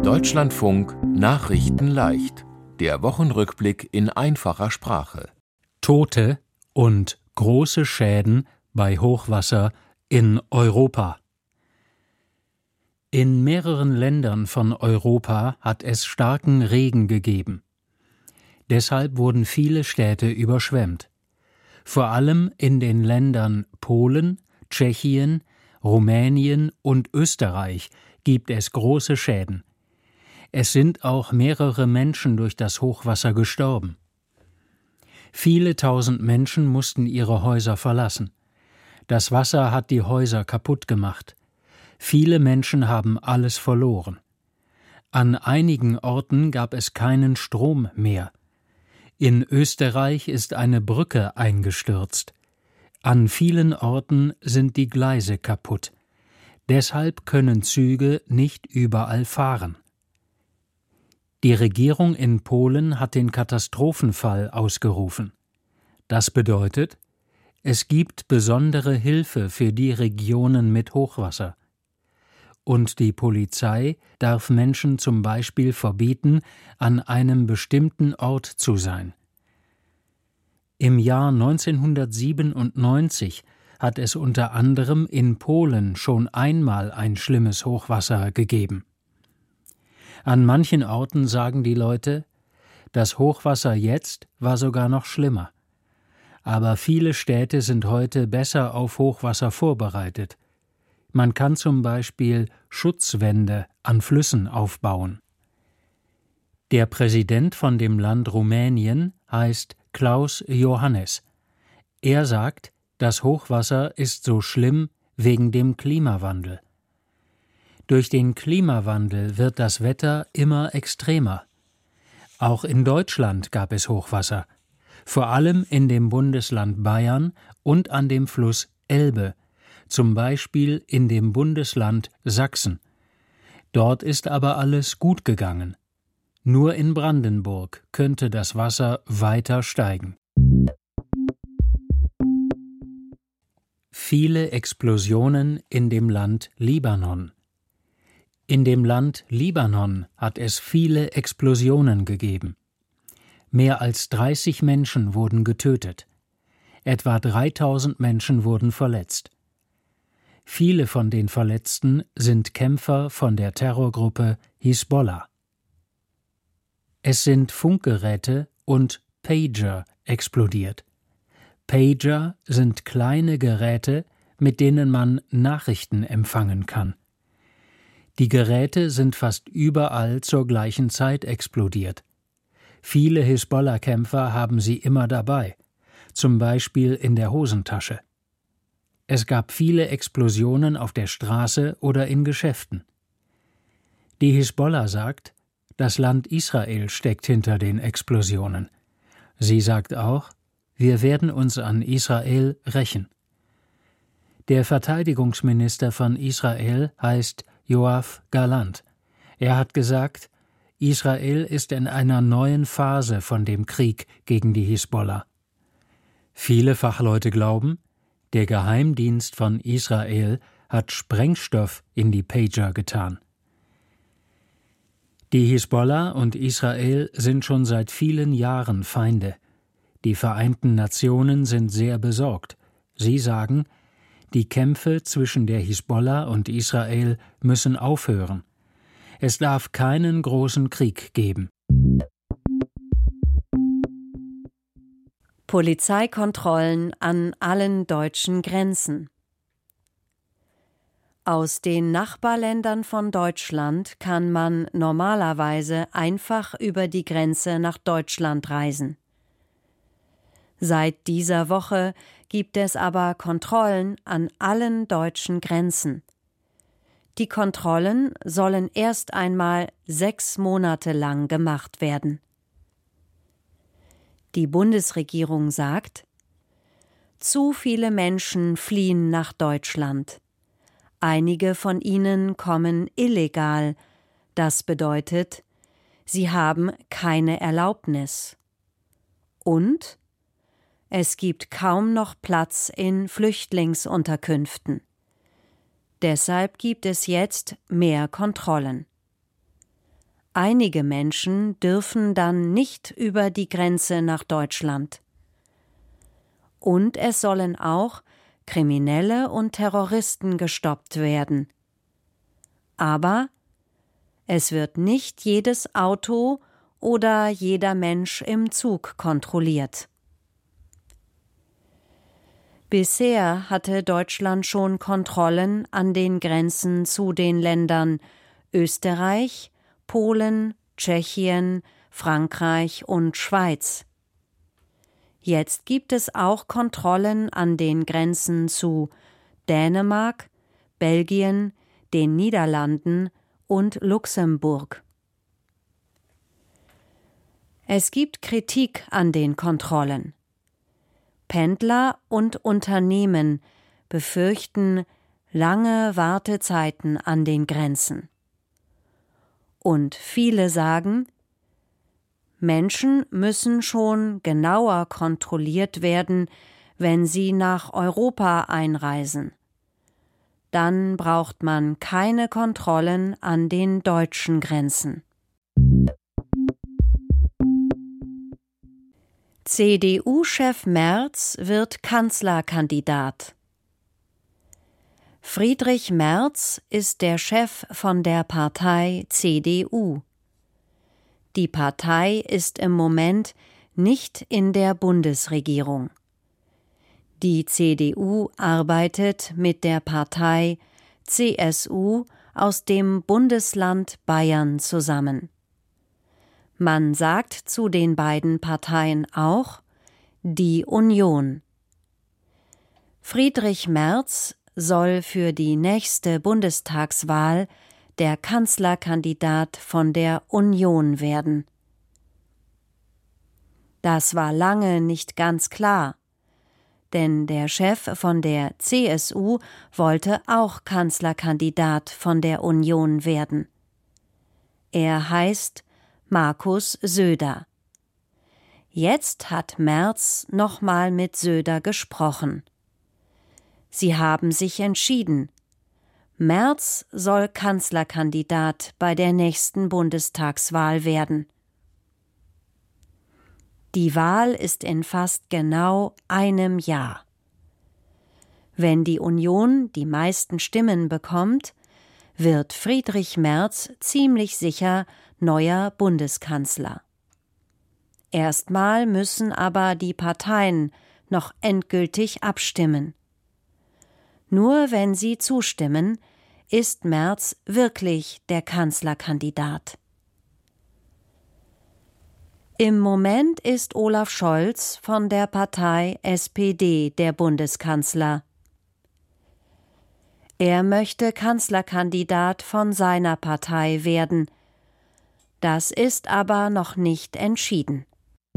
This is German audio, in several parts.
Deutschlandfunk Nachrichten leicht. Der Wochenrückblick in einfacher Sprache. Tote und große Schäden bei Hochwasser in Europa. In mehreren Ländern von Europa hat es starken Regen gegeben. Deshalb wurden viele Städte überschwemmt. Vor allem in den Ländern Polen, Tschechien, Rumänien und Österreich gibt es große Schäden. Es sind auch mehrere Menschen durch das Hochwasser gestorben. Viele tausend Menschen mussten ihre Häuser verlassen. Das Wasser hat die Häuser kaputt gemacht. Viele Menschen haben alles verloren. An einigen Orten gab es keinen Strom mehr. In Österreich ist eine Brücke eingestürzt. An vielen Orten sind die Gleise kaputt. Deshalb können Züge nicht überall fahren. Die Regierung in Polen hat den Katastrophenfall ausgerufen. Das bedeutet, es gibt besondere Hilfe für die Regionen mit Hochwasser. Und die Polizei darf Menschen zum Beispiel verbieten, an einem bestimmten Ort zu sein. Im Jahr 1997 hat es unter anderem in Polen schon einmal ein schlimmes Hochwasser gegeben. An manchen Orten sagen die Leute, das Hochwasser jetzt war sogar noch schlimmer. Aber viele Städte sind heute besser auf Hochwasser vorbereitet. Man kann zum Beispiel Schutzwände an Flüssen aufbauen. Der Präsident von dem Land Rumänien heißt Klaus Iohannis. Er sagt, das Hochwasser ist so schlimm wegen dem Klimawandel. Durch den Klimawandel wird das Wetter immer extremer. Auch in Deutschland gab es Hochwasser, vor allem in dem Bundesland Bayern und an dem Fluss Elbe, zum Beispiel in dem Bundesland Sachsen. Dort ist aber alles gut gegangen. Nur in Brandenburg könnte das Wasser weiter steigen. Viele Explosionen in dem Land Libanon. In dem Land Libanon hat es viele Explosionen gegeben. Mehr als 30 Menschen wurden getötet. Etwa 3000 Menschen wurden verletzt. Viele von den Verletzten sind Kämpfer von der Terrorgruppe Hisbollah. Es sind Funkgeräte und Pager explodiert. Pager sind kleine Geräte, mit denen man Nachrichten empfangen kann. Die Geräte sind fast überall zur gleichen Zeit explodiert. Viele Hisbollah-Kämpfer haben sie immer dabei, zum Beispiel in der Hosentasche. Es gab viele Explosionen auf der Straße oder in Geschäften. Die Hisbollah sagt, das Land Israel steckt hinter den Explosionen. Sie sagt auch, wir werden uns an Israel rächen. Der Verteidigungsminister von Israel heißt Yoav Gallant. Er hat gesagt, Israel ist in einer neuen Phase von dem Krieg gegen die Hisbollah. Viele Fachleute glauben, der Geheimdienst von Israel hat Sprengstoff in die Pager getan. Die Hisbollah und Israel sind schon seit vielen Jahren Feinde. Die Vereinten Nationen sind sehr besorgt. Sie sagen, die Kämpfe zwischen der Hisbollah und Israel müssen aufhören. Es darf keinen großen Krieg geben. Polizeikontrollen an allen deutschen Grenzen. Aus den Nachbarländern von Deutschland kann man normalerweise einfach über die Grenze nach Deutschland reisen. Seit dieser Woche gibt es aber Kontrollen an allen deutschen Grenzen. Die Kontrollen sollen erst einmal 6 Monate lang gemacht werden. Die Bundesregierung sagt, zu viele Menschen fliehen nach Deutschland. Einige von ihnen kommen illegal. Das bedeutet, sie haben keine Erlaubnis. Und es gibt kaum noch Platz in Flüchtlingsunterkünften. Deshalb gibt es jetzt mehr Kontrollen. Einige Menschen dürfen dann nicht über die Grenze nach Deutschland. Und es sollen auch Kriminelle und Terroristen gestoppt werden. Aber es wird nicht jedes Auto oder jeder Mensch im Zug kontrolliert. Bisher hatte Deutschland schon Kontrollen an den Grenzen zu den Ländern Österreich, Polen, Tschechien, Frankreich und Schweiz. Jetzt gibt es auch Kontrollen an den Grenzen zu Dänemark, Belgien, den Niederlanden und Luxemburg. Es gibt Kritik an den Kontrollen. Pendler und Unternehmen befürchten lange Wartezeiten an den Grenzen. Und viele sagen, Menschen müssen schon genauer kontrolliert werden, wenn sie nach Europa einreisen. Dann braucht man keine Kontrollen an den deutschen Grenzen. CDU-Chef Merz wird Kanzlerkandidat. Friedrich Merz ist der Chef von der Partei CDU. Die Partei ist im Moment nicht in der Bundesregierung. Die CDU arbeitet mit der Partei CSU aus dem Bundesland Bayern zusammen. Man sagt zu den beiden Parteien auch die Union. Friedrich Merz soll für die nächste Bundestagswahl der Kanzlerkandidat von der Union werden. Das war lange nicht ganz klar, denn der Chef von der CSU wollte auch Kanzlerkandidat von der Union werden. Er heißt Markus Söder. Jetzt hat Merz nochmal mit Söder gesprochen. Sie haben sich entschieden. Merz soll Kanzlerkandidat bei der nächsten Bundestagswahl werden. Die Wahl ist in fast genau einem Jahr. Wenn die Union die meisten Stimmen bekommt, wird Friedrich Merz ziemlich sicher neuer Bundeskanzler. Erstmal müssen aber die Parteien noch endgültig abstimmen. Nur wenn sie zustimmen, ist Merz wirklich der Kanzlerkandidat. Im Moment ist Olaf Scholz von der Partei SPD der Bundeskanzler. Er möchte Kanzlerkandidat von seiner Partei werden. Das ist aber noch nicht entschieden.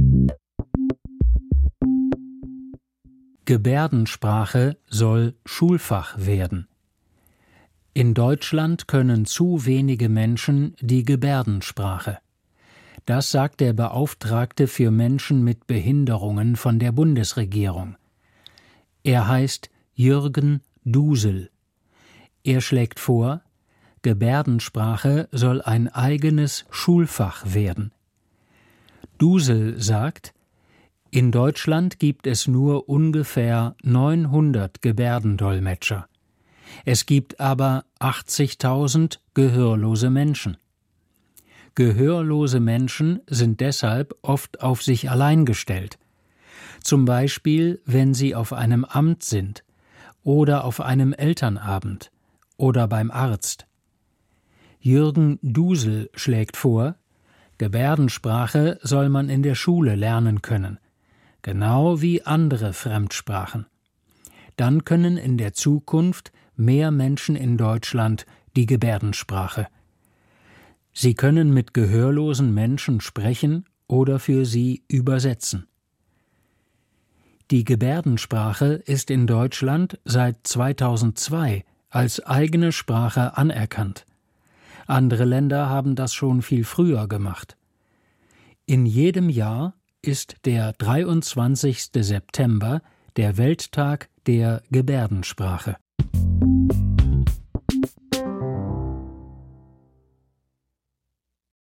Gebärdensprache soll Schulfach werden. In Deutschland können zu wenige Menschen die Gebärdensprache. Das sagt der Beauftragte für Menschen mit Behinderungen von der Bundesregierung. Er heißt Jürgen Dusel. Er schlägt vor, Gebärdensprache soll ein eigenes Schulfach werden. Dusel sagt, in Deutschland gibt es nur ungefähr 900 Gebärdendolmetscher. Es gibt aber 80.000 gehörlose Menschen. Gehörlose Menschen sind deshalb oft auf sich allein gestellt. Zum Beispiel, wenn sie auf einem Amt sind oder auf einem Elternabend oder beim Arzt. Jürgen Dusel schlägt vor, Gebärdensprache soll man in der Schule lernen können, genau wie andere Fremdsprachen. Dann können in der Zukunft mehr Menschen in Deutschland die Gebärdensprache. Sie können mit gehörlosen Menschen sprechen oder für sie übersetzen. Die Gebärdensprache ist in Deutschland seit 2002 als eigene Sprache anerkannt. Andere Länder haben das schon viel früher gemacht. In jedem Jahr ist der 23. September der Welttag der Gebärdensprache.